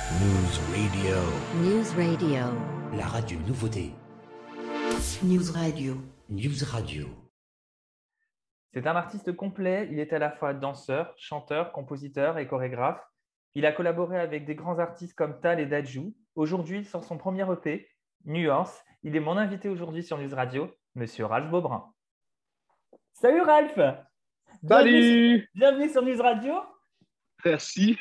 News Radio. News Radio. La radio nouveauté. News Radio. News Radio. C'est un artiste complet, il est à la fois danseur, chanteur, compositeur et chorégraphe. Il a collaboré avec des grands artistes comme Tal et Dadju. Aujourd'hui, il sort son premier EP, Nuance. Il est mon invité aujourd'hui sur News Radio, Monsieur Ralph Beaubrun. Salut Ralph! Salut! Bienvenue sur News Radio. Merci.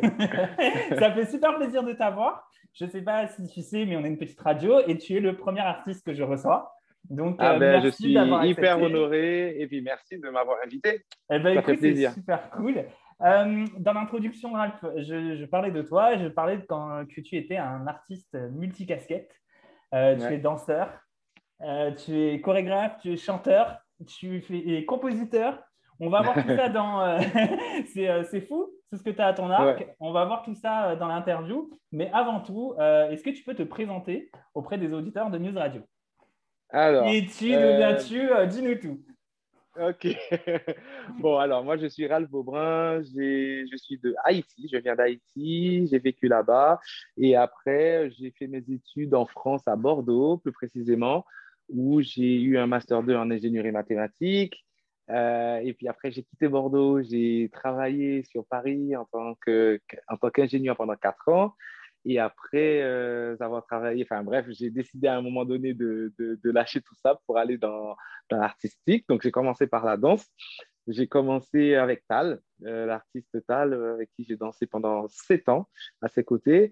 Ça fait super plaisir de t'avoir. Je ne sais pas si tu sais, mais on est une petite radio et tu es le premier artiste que je reçois. Donc, je merci suis d'avoir hyper accepté. Honoré et puis merci de m'avoir invité. Eh ben, Ça écoute, fait plaisir. c'est super cool. Dans l'introduction, Ralph, je parlais de toi, je parlais que tu étais un artiste multicasquette. Tu Ouais. es danseur, tu es chorégraphe, tu es chanteur, es compositeur. On va voir tout ça dans… c'est fou, c'est ce que tu as à ton arc. Ouais. On va voir tout ça dans l'interview. Mais avant tout, est-ce que tu peux te présenter auprès des auditeurs de News Radio? Alors, Qui es-tu, d'où viens-tu? Dis-nous tout. ok. Bon, alors moi je suis Ralph Beaubrun, je suis de Haïti, je viens d'Haïti, j'ai vécu là-bas et après j'ai fait mes études en France à Bordeaux, plus précisément, où j'ai eu un master 2 en ingénierie mathématique. Et puis après, j'ai quitté Bordeaux, j'ai travaillé sur Paris en tant qu'ingénieur pendant 4 ans. Et après avoir travaillé, enfin bref, j'ai décidé à un moment donné de lâcher tout ça pour aller dans l'artistique. Donc, j'ai commencé par la danse. J'ai commencé avec Tal, l'artiste Tal, avec qui j'ai dansé pendant 7 ans à ses côtés.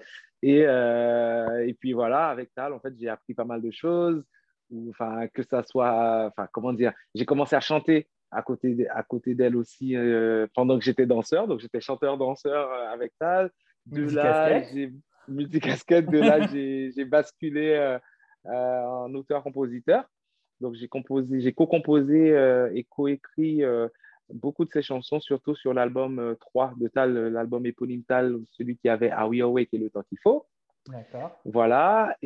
Et puis voilà, avec Tal, en fait, j'ai appris pas mal de choses. Enfin, que ça soit, enfin, comment dire, j'ai commencé à chanter à côté d'elle aussi pendant que j'étais danseur. Donc, j'étais chanteur-danseur avec Tal. De là, Multicasquette. j'ai multicasquette. De là, j'ai basculé en auteur-compositeur. Donc, j'ai co-composé et coécrit beaucoup de ses chansons, surtout sur l'album 3 de Tal, l'album éponyme Tal, celui qui avait Are We Awake et Le Temps qu'il faut. D'accord. Voilà,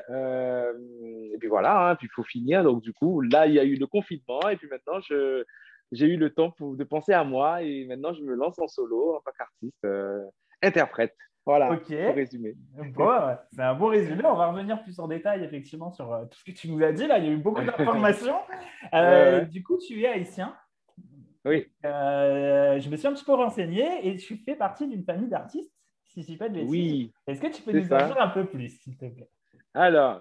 et puis voilà, hein, puis il faut finir. Donc, du coup, là, il y a eu le confinement, et puis maintenant, j'ai eu le temps de penser à moi, et maintenant, je me lance en solo en tant qu'artiste, interprète. Voilà, Ok. pour résumer. Bon, ouais, c'est un bon résumé. On va revenir plus en détail, effectivement, sur tout ce que tu nous as dit. Là, il y a eu beaucoup d'informations. Ouais, ouais. Du coup, tu es haïtien. Oui, Je me suis un petit peu renseigné et tu fais partie d'une famille d'artistes, si je ne dis pas de bêtises. oui, Est-ce que tu peux c'est nous en ça. dire un peu plus, s'il te plaît? Alors,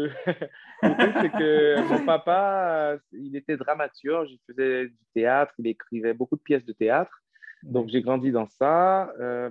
le truc, c'est que mon papa, il était dramaturge, il faisait du théâtre, il écrivait beaucoup de pièces de théâtre. Donc, j'ai grandi dans ça.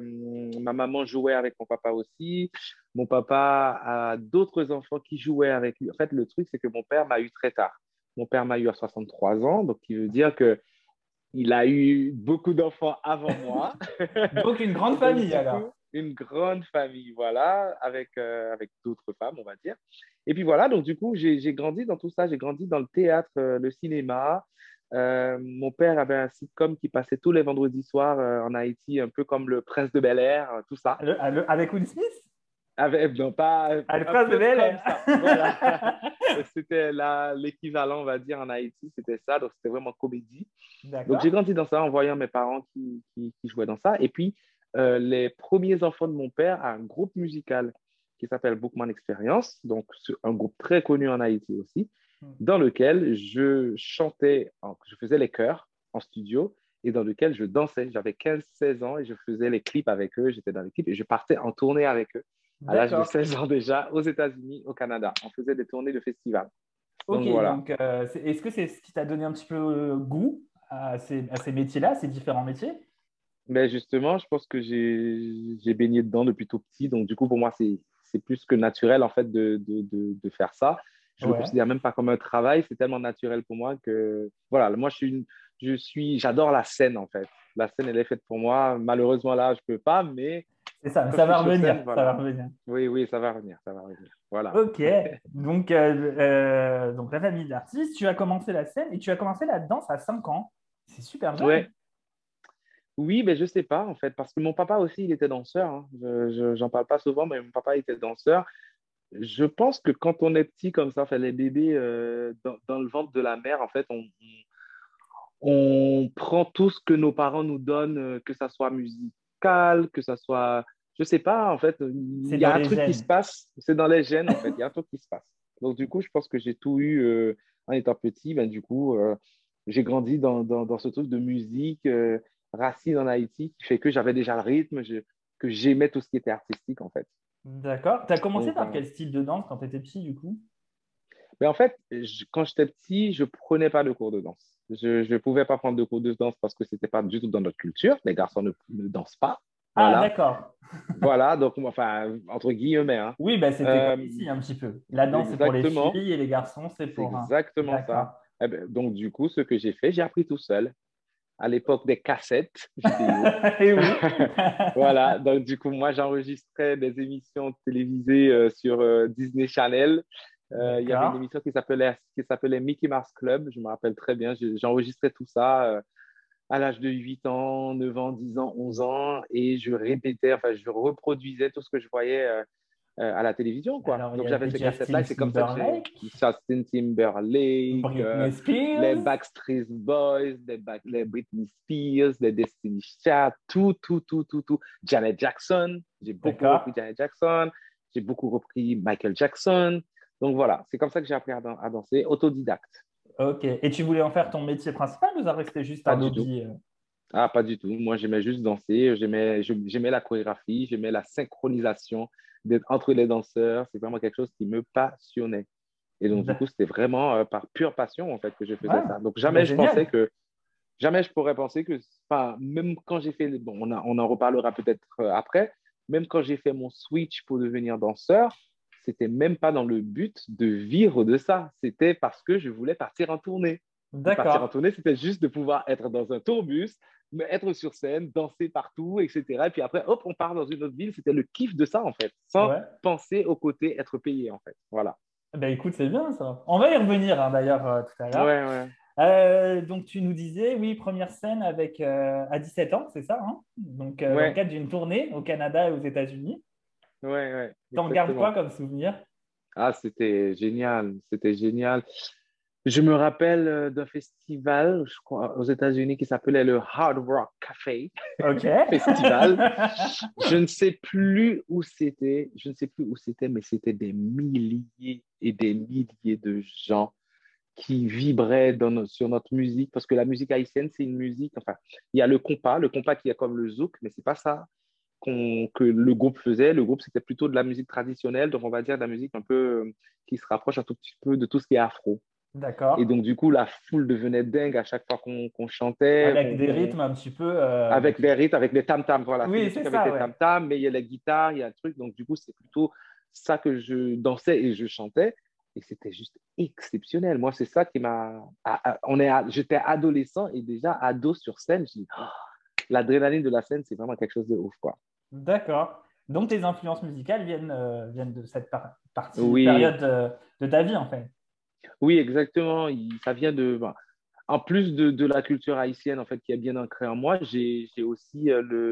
Ma maman jouait avec mon papa aussi. Mon papa a d'autres enfants qui jouaient avec lui. En fait, le truc, c'est que mon père m'a eu très tard. Mon père m'a eu à 63 ans, donc qui veut dire que il a eu beaucoup d'enfants avant moi. Donc, une grande Donc, famille, du alors. coup, une grande famille, voilà, avec d'autres femmes, on va dire. Et puis voilà, donc du coup, j'ai grandi dans tout ça. J'ai grandi dans le théâtre, le cinéma. Mon père avait un sitcom qui passait tous les vendredis soirs en Haïti, un peu comme Le Prince de Bel-Air, tout ça. Avec Will Smith? Non, pas Le un prince de peu comme Bel-Air. ça. Voilà. C'était l'équivalent, on va dire, en Haïti, c'était ça. Donc, c'était vraiment comédie. Donc, j'ai D'accord. grandi dans ça en voyant mes parents qui jouaient dans ça. Et puis, les premiers enfants de mon père a un groupe musical qui s'appelle Bookman Experience, donc un groupe très connu en Haïti aussi, dans lequel je chantais, je faisais les chœurs en studio et dans lequel je dansais. J'avais 15-16 ans et je faisais les clips avec eux, j'étais dans l'équipe et je partais en tournée avec eux à l'âge de D'accord. 16 ans déjà aux États-Unis, au Canada. On faisait des tournées de festivals. Ok, Donc voilà. donc est-ce que c'est ce qui t'a donné un petit peu goût à ces métiers-là, ces différents métiers? Mais justement, je pense que j'ai baigné dedans depuis tout petit. Donc, du coup, pour moi, c'est plus que naturel, en fait, de faire ça. Je ne le Ouais. considère même pas comme un travail. C'est tellement naturel pour moi que, voilà, moi, j'adore la scène, en fait. La scène, elle est faite pour moi. Malheureusement, là, je ne peux pas, mais C'est ça, mais quand je ça suis va sur revenir, scène, ça va voilà. revenir. Oui, oui, ça va revenir, ça va revenir. Voilà. Ok, donc la famille d'artistes, tu as commencé la scène et tu as commencé la danse à 5 ans. C'est super jeune. Ouais. Oui, mais je sais pas, en fait, parce que mon papa aussi, il était danseur, hein. J'en parle pas souvent, mais mon papa était danseur. Je pense que quand on est petit comme ça, fait les bébés dans le ventre de la mère, en fait, on prend tout ce que nos parents nous donnent, que ça soit musical, que ça soit je sais pas, en fait, C'est il y dans a un les truc qui se gènes. passe, c'est dans les gènes, en fait, il y a un truc qui se passe. Donc, du coup, je pense que j'ai tout eu en étant petit. Ben, du coup, j'ai grandi dans ce truc de musique racine en Haïti qui fait que j'avais déjà le rythme, que j'aimais tout ce qui était artistique, en fait. D'accord. Tu as commencé Donc, par voilà. quel style de danse quand tu étais petit, du coup? Mais en fait, quand j'étais petit, je prenais pas de cours de danse. Je ne pouvais pas prendre de cours de danse parce que c'était pas du tout dans notre culture. Les garçons ne dansent pas. Ah, Voilà. d'accord. Voilà. Donc, enfin, entre guillemets, hein. Oui, bah, c'était comme Euh, ici, un petit peu. La danse, c'est pour les exactement. filles et les garçons, c'est C'est pour un. exactement ça. D'accord. Eh ben, donc, du coup, ce que j'ai fait, j'ai appris tout seul. À l'époque des cassettes vidéo. Et oui. Voilà. Donc, du coup, moi, j'enregistrais des émissions télévisées sur Disney Channel. Il y avait une D'accord. émission qui s'appelait Mickey Mouse Club. Je me rappelle très bien. J'enregistrais tout ça à l'âge de 8 ans, 9 ans, 10 ans, 11 ans. Et je répétais, enfin, je reproduisais tout ce que je voyais à la télévision, quoi. Alors, il y Donc, j'avais avait ces cassettes-là Justin et c'est comme ça que j'ai Timberlake, Justin Timberlake, Britney les Spears. Backstreet Boys, les Britney Spears, les Destiny Child, tout, tout, tout, tout, tout. Janet Jackson, j'ai beaucoup D'accord. repris Janet Jackson, j'ai beaucoup repris Michael Jackson. Donc, voilà, c'est comme ça que j'ai appris à danser, autodidacte. Ok. Et tu voulais en faire ton métier principal ou ça restait juste Pas un du tout. hobby? Ah, pas du tout. Moi, j'aimais juste danser. J'aimais la chorégraphie. J'aimais la synchronisation entre les danseurs. C'est vraiment quelque chose qui me passionnait. Et donc, du coup, c'était vraiment par pure passion, en fait, que je faisais Ouais. ça. Donc, Bah, jamais génial. je pourrais penser que, enfin, même quand j'ai fait, bon, on en reparlera peut-être après, même quand j'ai fait mon switch pour devenir danseur, c'était même pas dans le but de vivre de ça. C'était parce que je voulais partir en tournée. Et partir en D'accord. tournée, c'était juste de pouvoir être dans un tourbus, mais être sur scène, danser partout, etc. Et puis après, hop, on part dans une autre ville. C'était le kiff de ça, en fait, sans Ouais. penser au côté être payé, en fait. Voilà. Bah, écoute, c'est bien ça. On va y revenir hein, d'ailleurs tout à Ouais, l'heure. ouais. Donc, tu nous disais, oui, première scène avec, à 17 ans, c'est ça, hein? Donc, dans le Ouais, cadre d'une tournée au Canada et aux États-Unis. ouais, ouais, T'en gardes quoi exactement. comme souvenir? Ah, c'était génial, c'était génial. Je me rappelle d'un festival, je crois, aux États-Unis qui s'appelait le Hard Rock Café Ok. Festival. Je ne sais plus où c'était, je ne sais plus où c'était, mais c'était des milliers et des milliers de gens qui vibraient sur notre musique, parce que la musique haïtienne, c'est une musique, enfin, il y a le compas qui est comme le zouk, mais c'est pas ça que le groupe faisait. Le groupe, c'était plutôt de la musique traditionnelle, donc on va dire de la musique un peu qui se rapproche un tout petit peu de tout ce qui est afro. Et D'accord. donc, du coup, la foule devenait dingue à chaque fois qu'on chantait, Avec des rythmes un petit peu. avec les rythmes, avec les tam-tams. Voilà, c'est Oui, des c'est trucs avec ça, les ouais. tam-tams, mais il y a la guitare, il y a le truc. Donc, du coup, c'est plutôt ça que je dansais et je chantais. Et c'était juste exceptionnel. Moi, c'est ça qui m'a. J'étais adolescent et déjà ado sur scène. Je dis, oh, l'adrénaline de la scène, c'est vraiment quelque chose de ouf, quoi. D'accord. Donc, tes influences musicales viennent de cette Oui, période de ta vie, en fait. oui, exactement. Ça vient de. Bah, en plus de la culture haïtienne, en fait, qui est bien ancrée en moi, j'ai aussi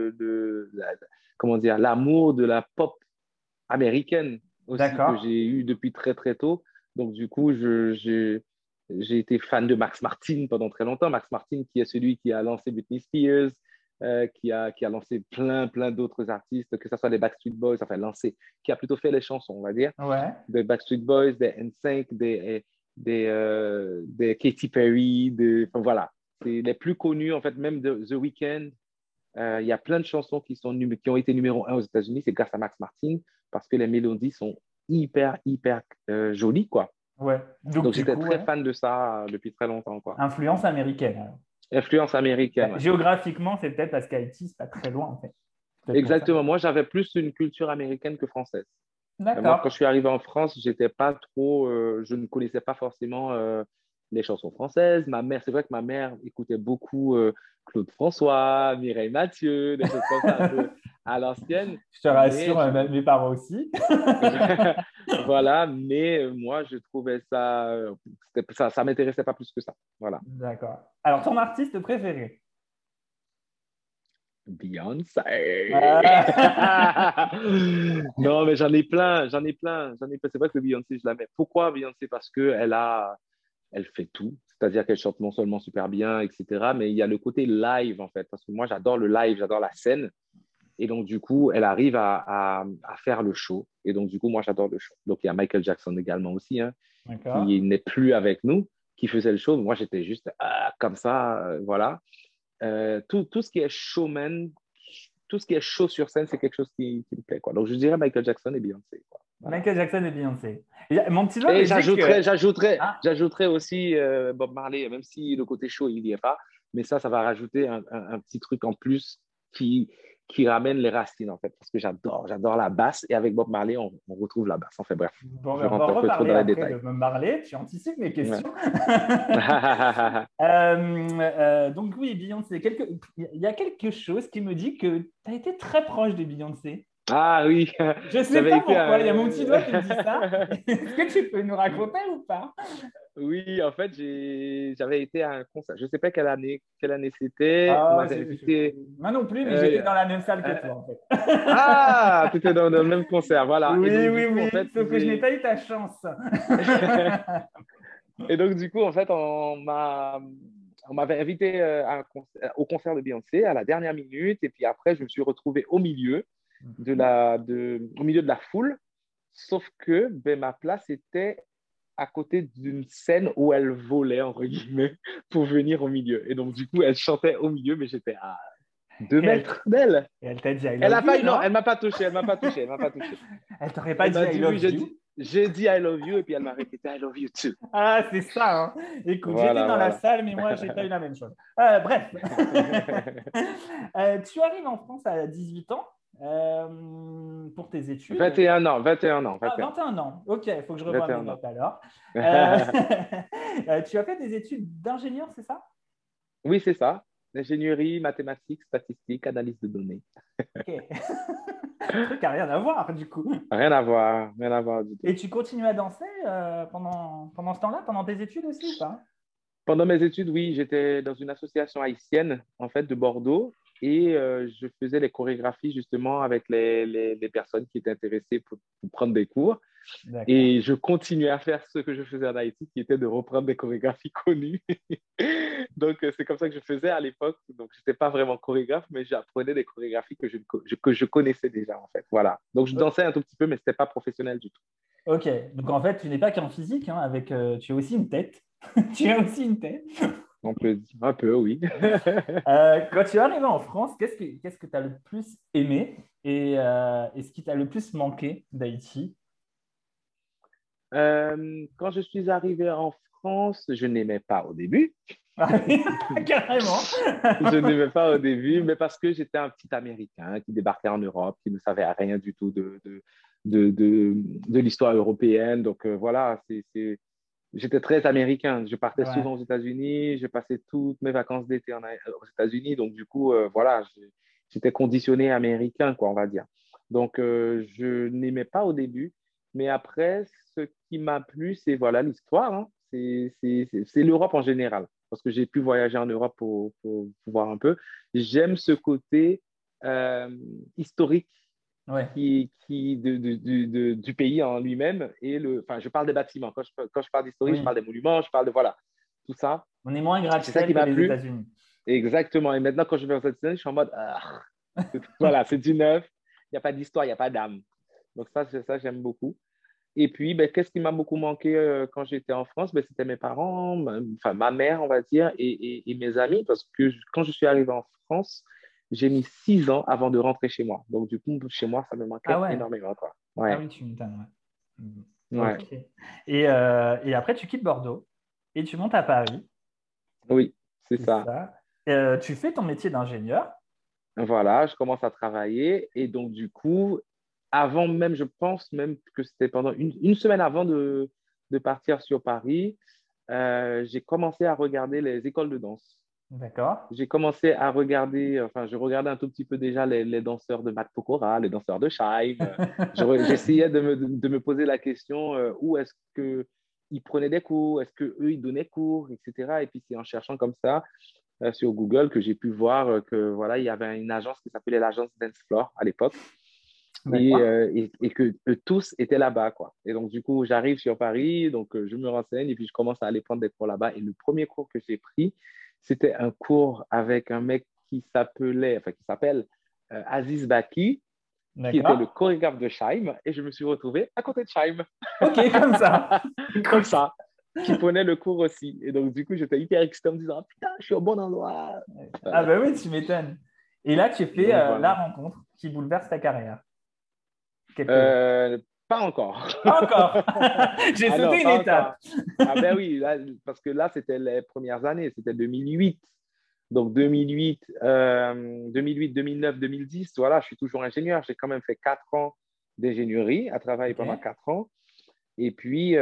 comment dire, l'amour de la pop américaine aussi que D'accord. j'ai eu depuis très, très tôt. Donc, du coup, j'ai été fan de Max Martin pendant très longtemps. Max Martin, qui est celui qui a lancé Britney Spears, qui a lancé plein, plein d'autres artistes, que ce soit les Backstreet Boys, enfin, lancé, qui a plutôt fait les chansons, on va dire, Ouais. des Backstreet Boys, des NSYNC, des Katy Perry, enfin, voilà. C'est les plus connus, en fait, même de The Weeknd. Il y a plein de chansons qui ont été numéro un aux États-Unis, c'est grâce à Max Martin, parce que les mélodies sont hyper, hyper jolies, quoi. Ouais. Donc, Donc, du j'étais coup, très ouais. fan de ça depuis très longtemps, quoi. Influence américaine. Alors. Influence Bah, américaine, ouais. géographiquement, c'est peut-être parce qu'Haïti, c'est pas très loin, en fait. Peut-être pour ça. Exactement. Moi, j'avais plus une culture américaine que française. Moi, quand D'accord. je suis arrivé en France, j'étais pas trop, je ne connaissais pas forcément les chansons françaises. Ma mère, c'est vrai que ma mère écoutait beaucoup Claude François, Mireille Mathieu, des choses comme ça, un peu à l'ancienne. Je te Mais rassure, mes parents aussi. voilà, mais moi, je trouvais ça, ça m'intéressait pas plus que ça. Voilà. D'accord. Alors, ton artiste préféré? Beyoncé. Ah. Non, mais j'en ai plein, j'en ai plein, j'en ai plein. C'est vrai que Beyoncé, je la mets. Pourquoi Beyoncé? Parce que elle fait tout. C'est-à-dire qu'elle chante non seulement super bien, etc., mais il y a le côté live, en fait. Parce que moi, j'adore le live, j'adore la scène. Et donc, du coup, elle arrive à faire le show. Et donc, du coup, moi, j'adore le show. Donc, il y a Michael Jackson également aussi, hein, D'accord. qui n'est plus avec nous, qui faisait le show. Moi, j'étais juste comme ça, voilà. Tout ce qui est showman, tout ce qui est show sur scène, c'est quelque chose qui me plaît, quoi. Donc, je dirais Michael Jackson et Beyoncé, quoi. Voilà. Michael Jackson et Beyoncé. Mon petit doigt me Et dit que... Ah, j'ajouterais aussi Bob Marley, même si le côté show, il n'y est pas. Mais ça va rajouter un petit truc en plus qui, qui ramène les racines, en fait. Parce que j'adore la basse. Et avec Bob Marley, on retrouve la basse. Enfin, bref, bon, je on va rentre un peu trop reparler dans les après de détails. Bob Marley. Tu anticipes mes Ouais. questions. Donc oui, Beyoncé. Il y a quelque chose qui me dit que tu as été très proche de Beyoncé. Ah oui, Je ne sais j'avais pas été pourquoi. Il y a mon petit doigt qui me dit ça. Est-ce que tu peux nous raconter ou pas? Oui, en fait, j'avais été à un concert. Je ne sais pas quelle année c'était. On Ah, m'avait invité. moi non plus, mais j'étais euh, dans la même salle que euh, toi, en fait. ah, tu étais dans le même concert, voilà. Et Oui, donc, du oui, coup, en oui. fait, Sauf que je n'ai pas eu ta chance. et donc, du coup, en fait, on m'avait invité au concert de Beyoncé à la dernière minute. Et puis après, je me suis retrouvé au milieu au milieu de la foule. Sauf que ben, ma place était à côté d'une scène où elle volait, entre guillemets, pour venir au milieu. Et donc, du coup, elle chantait au milieu, mais j'étais à 2 Et elle, mètres d'elle. et elle t'a dit I Elle a love pas you, eu, non, non? elle m'a pas touché, elle m'a pas touché, elle m'a pas touché. Elle t'aurait pas Elle dit m'a I dit oui, love you? j'ai dit I love you, et puis elle m'a répété I love you too. Ah, c'est ça, hein. Écoute, j'étais Voilà, dans la voilà. salle, mais moi, j'ai pas eu la même chose. Bref. Tu arrives en France à 18 ans pour tes études. 21 ans, 21 ans, Ah, 21 ans. 21 ans. Ok, il faut que je revoie mes 21 ans. notes alors. Euh, tu as fait des études d'ingénieur, c'est ça? Oui, c'est ça. Ingénierie, mathématiques, statistiques, analyse de données. Ok. Truc à rien à voir, du coup. Rien à voir du tout. Et tu continues à danser pendant ce temps-là, pendant tes études aussi ou pas? Pendant mes études, oui, j'étais dans une association haïtienne, en fait, de Bordeaux, et je faisais les chorégraphies justement avec les personnes qui étaient intéressées pour prendre des cours. D'accord. Et je continuais à faire ce que je faisais en Haïti, qui était de reprendre des chorégraphies connues. Donc, c'est comme ça que je faisais à l'époque. Donc, je n'étais pas vraiment chorégraphe, mais j'apprenais des chorégraphies que je connaissais déjà, en fait. Voilà. Donc, je dansais un tout petit peu, mais ce n'était pas professionnel du tout. Ok, donc en fait, tu n'es pas qu'en physique, hein, tu as aussi une tête. Tu as aussi une tête. On peut dire un peu, oui. Quand tu es arrivé en France, qu'est-ce que tu as le plus aimé et ce qui t'a le plus manqué d'Haïti? Quand je suis arrivé en France, je n'aimais pas au début. Carrément. Je n'aimais pas au début, mais parce que j'étais un petit Américain qui débarquait en Europe, qui ne savait rien du tout de l'histoire européenne. Donc voilà, j'étais très américain. Je partais Ouais. souvent aux États-Unis, je passais toutes mes vacances d'été aux États-Unis. Donc du coup, voilà, j'étais conditionné américain, quoi, on va dire. Donc je n'aimais pas au début, mais après, ce qui m'a plu, c'est voilà l'histoire, hein. C'est l'Europe en général, parce que j'ai pu voyager en Europe pour voir un peu. J'aime ce côté euh, historique Ouais. du pays en lui-même. Enfin, je parle des bâtiments. Quand je parle d'historique, je Oui. parle des monuments, je parle de voilà, tout ça. On est moins C'est ça gratte-ciel qui que m'a les plu. États-Unis. Exactement. Et maintenant, quand je vais aux États-Unis, je suis en mode, voilà, c'est du neuf. Il n'y a pas d'histoire, il n'y a pas d'âme. Donc ça, j'aime beaucoup. Et puis, ben, qu'est-ce qui m'a beaucoup manqué quand j'étais en France? Ben, c'était mes parents, enfin ma mère, on va dire, et mes amis, parce que quand je suis arrivé en France, j'ai mis 6 ans avant de rentrer chez moi. Donc, du coup, chez moi, ça me Ah manquait ouais. énormément, quoi. Ah Ouais, oui, tu m'étonnes. Ouais. ouais, Ok. Et après, tu quittes Bordeaux et tu montes à Paris. oui, c'est C'est ça. ça. Tu fais ton métier d'ingénieur. Voilà, je commence à travailler. Et donc, du coup, avant même, je pense même que c'était pendant une semaine avant de partir sur Paris, j'ai commencé à regarder les écoles de danse. D'accord. J'ai commencé à regarder, enfin, je regardais un tout petit peu déjà les danseurs de Matt Pokora, les danseurs de Shaim. J'essayais de me poser la question où est-ce qu'ils prenaient des cours, est-ce qu'eux, ils donnaient cours, etc. Et puis, c'est en cherchant comme ça sur Google que j'ai pu voir que voilà, il y avait une agence qui s'appelait l'agence Dance Floor à l'époque D'accord. et que eux tous étaient là-bas, quoi. Et donc, du coup, j'arrive sur Paris, donc je me renseigne et puis je commence à aller prendre des cours là-bas. Et le premier cours que j'ai pris, c'était un cours avec un mec qui s'appelle Aziz Baki, qui était le chorégraphe de Shaim, et je me suis retrouvé à côté de Shaim. Ok, comme ça. Comme ça, qui prenait le cours aussi. Et donc, du coup, j'étais hyper excité en me disant, putain, je suis au bon endroit. Ah bah oui, tu m'étonnes. Et là, tu fais la rencontre qui bouleverse ta carrière. Pas encore. Pas encore. J'ai sauté une étape. Ah ben oui, là, parce que là, c'était les premières années, c'était 2008. Donc 2008, 2009, 2010, voilà, je suis toujours ingénieur. J'ai quand même fait 4 ans d'ingénierie, à travailler pendant 4 ans. Et puis,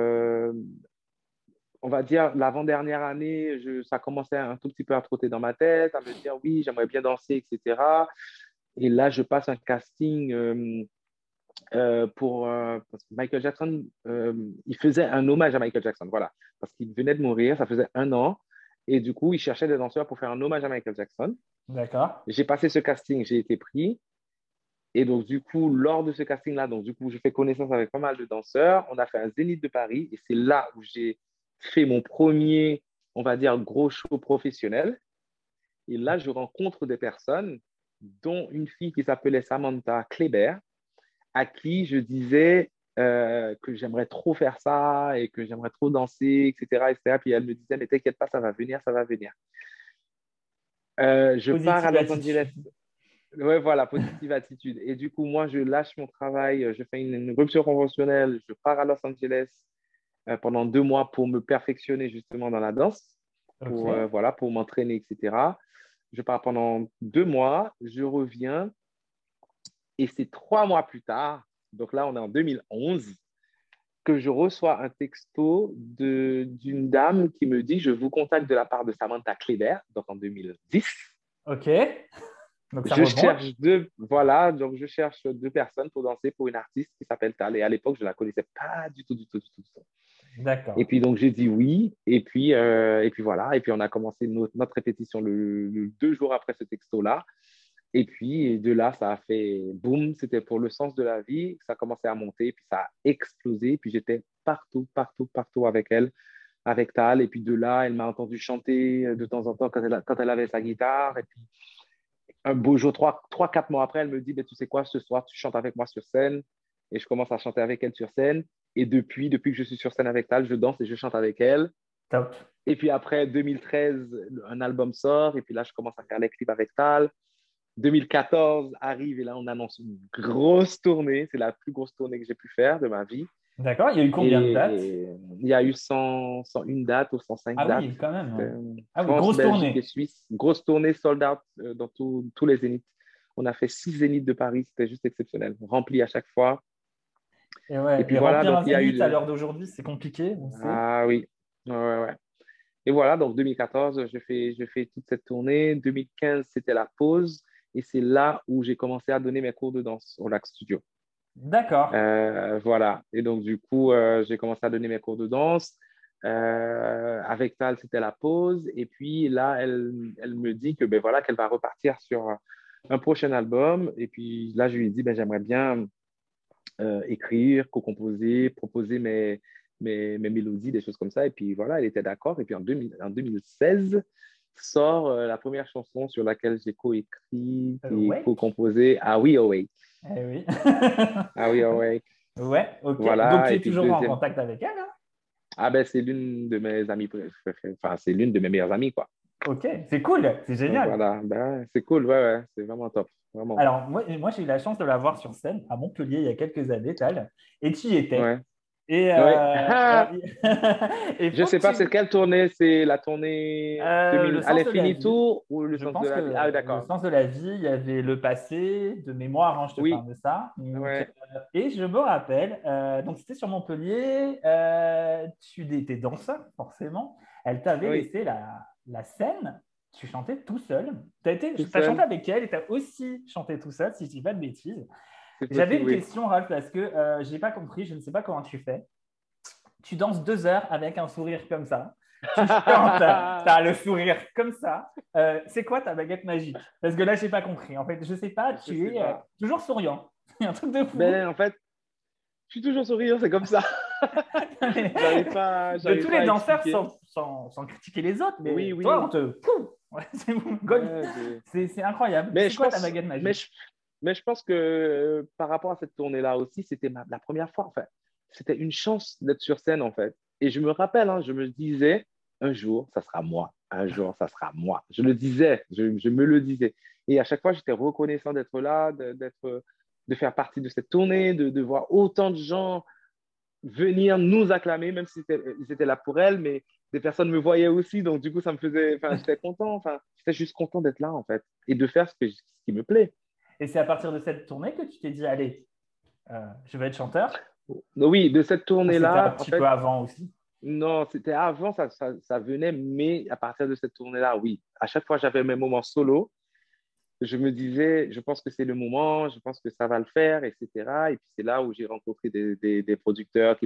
on va dire, l'avant-dernière année, ça commençait un tout petit peu à trotter dans ma tête, à me dire, oui, j'aimerais bien danser, etc. Et là, je passe un casting parce que Michael Jackson, il faisait un hommage à Michael Jackson, voilà, parce qu'il venait de mourir, ça faisait 1 an, et du coup, il cherchait des danseurs pour faire un hommage à Michael Jackson. D'accord. J'ai passé ce casting, j'ai été pris, et donc du coup, lors de ce casting-là, donc du coup, j'ai fait connaissance avec pas mal de danseurs, on a fait un Zénith de Paris, et c'est là où j'ai fait mon premier, on va dire, gros show professionnel, et là, je rencontre des personnes, dont une fille qui s'appelait Samantha Kleber, à qui je disais que j'aimerais trop faire ça et que j'aimerais trop danser, etc., etc. Puis elle me disait, mais t'inquiète pas, ça va venir, ça va venir. Je pars à Los Angeles. Ouais, voilà, positive attitude. Et du coup, moi, je lâche mon travail, je fais une rupture conventionnelle, je pars à Los Angeles pendant 2 mois pour me perfectionner justement dans la danse, pour, voilà, pour m'entraîner, etc. Je pars pendant 2 mois, je reviens. Et c'est 3 mois plus tard, donc là, on est en 2011, que je reçois un texto d'une dame qui me dit « Je vous contacte de la part de Samantha Kleber », donc en 2010. Ok. Donc ça donc je cherche 2 personnes pour danser pour une artiste qui s'appelle Tal. Et à l'époque, je ne la connaissais pas du tout. D'accord. Et puis, donc, j'ai dit oui. Et puis voilà. Et puis, on a commencé notre répétition le 2 jours après ce texto-là. Et puis, de là, ça a fait boum, c'était pour le sens de la vie. Ça a commencé à monter, puis ça a explosé. Puis j'étais partout avec elle, avec Tal. Et puis de là, elle m'a entendu chanter de temps en temps quand elle avait sa guitare. Et puis, un beau jour, 4 mois après, elle me dit, ben, tu sais quoi, ce soir, tu chantes avec moi sur scène. Et je commence à chanter avec elle sur scène. Et depuis que je suis sur scène avec Tal, je danse et je chante avec elle. Top. Et puis après, 2013, un album sort. Et puis là, je commence à faire les clips avec Tal. 2014 arrive et là, on annonce une grosse tournée. C'est la plus grosse tournée que j'ai pu faire de ma vie. D'accord. Il y a eu combien de dates? Il y a eu 101 dates ou 105 dates. Ah oui, quand même. France, grosse Belgique tournée. et Suisse. Grosse tournée, sold out dans tous les zéniths. On a fait 6 zéniths de Paris. C'était juste exceptionnel. Rempli à chaque fois. Et puis voilà, donc il y a eu à l'heure d'aujourd'hui, c'est compliqué. Ah oui. Ouais. Et voilà, donc 2014, je fais toute cette tournée. 2015, c'était la pause. Et c'est là où j'ai commencé à donner mes cours de danse au Lac Studio. D'accord. Voilà. Et donc, du coup, j'ai commencé à donner mes cours de danse. Avec Tal, c'était la pause. Et puis là, elle me dit que, ben, voilà, qu'elle va repartir sur un prochain album. Et puis là, je lui ai dit, ben, j'aimerais bien écrire, co-composer, proposer mes mélodies, des choses comme ça. Et puis voilà, elle était d'accord. Et puis en 2016, sort la première chanson sur laquelle j'ai co-écrit et co-composé, Ah We Awake. Oui. Ah We Awake. Ouais, ok. Voilà. Donc tu es toujours en contact avec elle, hein? Ah ben c'est l'une de mes amies enfin c'est l'une de mes meilleures amies, quoi. Ok, c'est cool, c'est génial. Donc, voilà, ben, c'est cool, ouais, c'est vraiment top. Vraiment. Alors moi j'ai eu la chance de la voir sur scène à Montpellier il y a quelques années, Tal, et tu y étais. Ouais. Et, je ne sais pas, c'est quelle tournée? C'est la tournée Finito ou le sens de la vie? Ah, d'accord. Le sens de la vie, il y avait le passé, de mémoire, hein, je te parle de ça. Donc, et je me rappelle, donc c'était sur Montpellier, tu étais danseur, forcément. Elle t'avait laissé la scène, tu chantais tout seul. Tu as chanté avec elle et tu as aussi chanté tout seul, si je ne dis pas de bêtises. J'avais une question, Ralph, parce que je n'ai pas compris, je ne sais pas comment tu fais. Tu danses 2 heures avec un sourire comme ça. Tu chantes, tu as le sourire comme ça. C'est quoi ta baguette magique? Parce que là, je n'ai pas compris. En fait, je ne sais pas, tu es toujours souriant. C'est un truc de fou. Ben, en fait, je suis toujours souriant, c'est comme ça. De tous les danseurs, sans critiquer les autres, mais toi, Ouais, c'est bon. God. C'est incroyable. Mais C'est quoi ta baguette magique? mais je pense que par rapport à cette tournée-là aussi, c'était la première fois. Enfin, c'était une chance d'être sur scène, en fait. Et je me rappelle, hein, je me disais, un jour, ça sera moi. Un jour, ça sera moi. Je le disais, je me le disais. Et à chaque fois, j'étais reconnaissant d'être là, de faire partie de cette tournée, de voir autant de gens venir nous acclamer, même si ils étaient là pour elle, mais des personnes me voyaient aussi, donc du coup, ça me faisait, enfin, j'étais content, enfin, j'étais juste content d'être là, en fait, et de faire ce qui me plaît. Et c'est à partir de cette tournée que tu t'es dit, allez, je vais être chanteur? Donc, oui, de cette Ou c'était un tournée-là, en petit peu fait, avant aussi? non, c'était avant, ça venait, mais à partir de cette tournée-là, oui. À chaque fois, j'avais mes moments solo, je me disais, je pense que c'est le moment, je pense que ça va le faire, etc. Et puis c'est là où j'ai rencontré des producteurs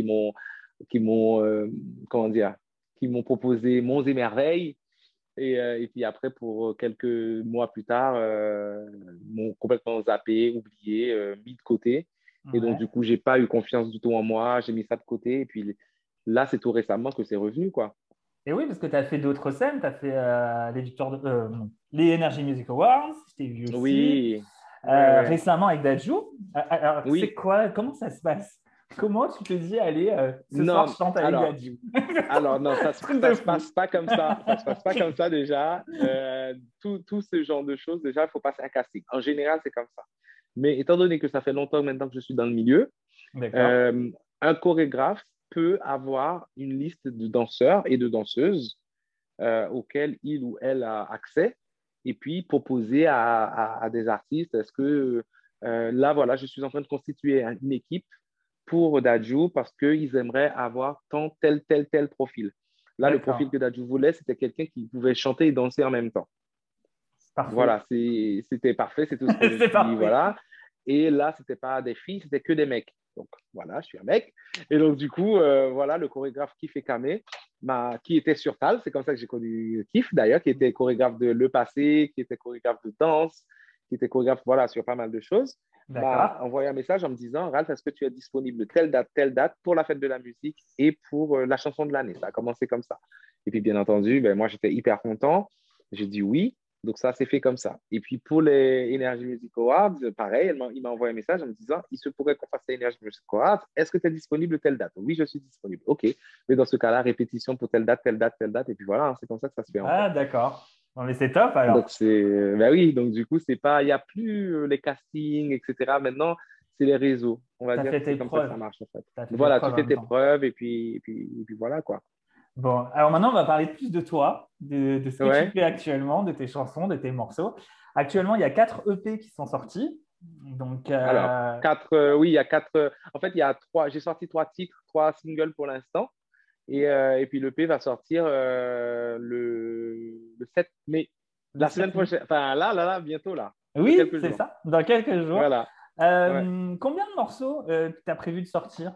qui m'ont, comment dire, qui m'ont proposé Monts et Merveilles. Et puis après, pour quelques mois plus tard, m'ont complètement zappé, oublié, mis de côté. Et donc, Ouais. du coup, j'ai pas eu confiance du tout en moi, j'ai mis ça de côté. Et puis là, c'est tout récemment que c'est revenu, quoi. Et oui, parce que tu as fait d'autres scènes, tu as fait les victoires non, les Energy Music Awards, je t'ai vu aussi. Oui, ouais, ouais. Récemment avec Dajou. Alors, c'est Oui, quoi? Comment ça se passe? Comment tu te dis, allez, ce soir, je non, chante avec alors, Dajou? non, Truc ça de se fou. passe pas comme ça. Ça se passe pas comme ça déjà. Tout ce genre de choses, déjà, il faut passer un casting. En général, c'est comme ça. Mais étant donné que ça fait longtemps maintenant que je suis dans le milieu, D'accord. euh, un chorégraphe peut avoir une liste de danseurs et de danseuses auxquels il ou elle a accès et puis proposer à des artistes, est-ce que là, voilà, je suis en train de constituer une équipe pour Dadju parce qu'ils aimeraient avoir tant tel profil. Là, le profil D'accord. que Dadju voulait, c'était quelqu'un qui pouvait chanter et danser en même temps. Parfait. Voilà, c'était parfait, c'est tout ce que je C'est suis, parfait. voilà. Et là, c'était pas des filles, c'était que des mecs. Donc voilà, je suis un mec. Et donc du coup, voilà, le chorégraphe Kif Ekame, qui était sur Tal, c'est comme ça que j'ai connu Kif d'ailleurs, qui était chorégraphe de Le Passé, qui était chorégraphe de danse, qui était chorégraphe, voilà, sur pas mal de choses, m'a D'accord. envoyé un message en me disant, Ralph, est-ce que tu es disponible telle date pour la fête de la musique et pour la chanson de l'année? Ça a commencé comme ça. Et puis bien entendu, ben, moi j'étais hyper content. J'ai dit oui. Donc, ça s'est fait comme ça. Et puis, pour les Energy Music Awards, pareil, il m'a envoyé un message en me disant, il se pourrait qu'on fasse les Energy Music Awards. Est-ce que tu es disponible telle date? Oui, je suis disponible. OK. Mais dans ce cas-là, répétition pour telle date, telle date, telle date. Et puis voilà, hein, c'est comme ça que ça se fait en fait. Ah, d'accord. Non, mais c'est top Donc, alors. ben oui, donc du coup, c'est pas, il n'y a plus les castings, etc. Maintenant, c'est les réseaux. On va Tu as dire fait que c'est tes comme ça que ça preuves. marche en fait. Tu as fait tes Voilà, tu preuves en fais même tes temps. preuves et puis voilà quoi. Bon, alors maintenant, on va parler plus de toi, de ce que tu Ouais. fais actuellement, de tes chansons, de tes morceaux. Actuellement, il y a 4 EP qui sont sortis. Donc, Alors, oui, il y a quatre. En fait, il y a trois. J'ai sorti trois titres, trois singles pour l'instant. Et puis le P va sortir le 7 mai. le La semaine 7 mai. prochaine. Enfin, là, bientôt, là. Dans Oui, quelques c'est jours. ça, dans quelques jours. Voilà. Ouais. Combien de morceaux tu as prévu de sortir?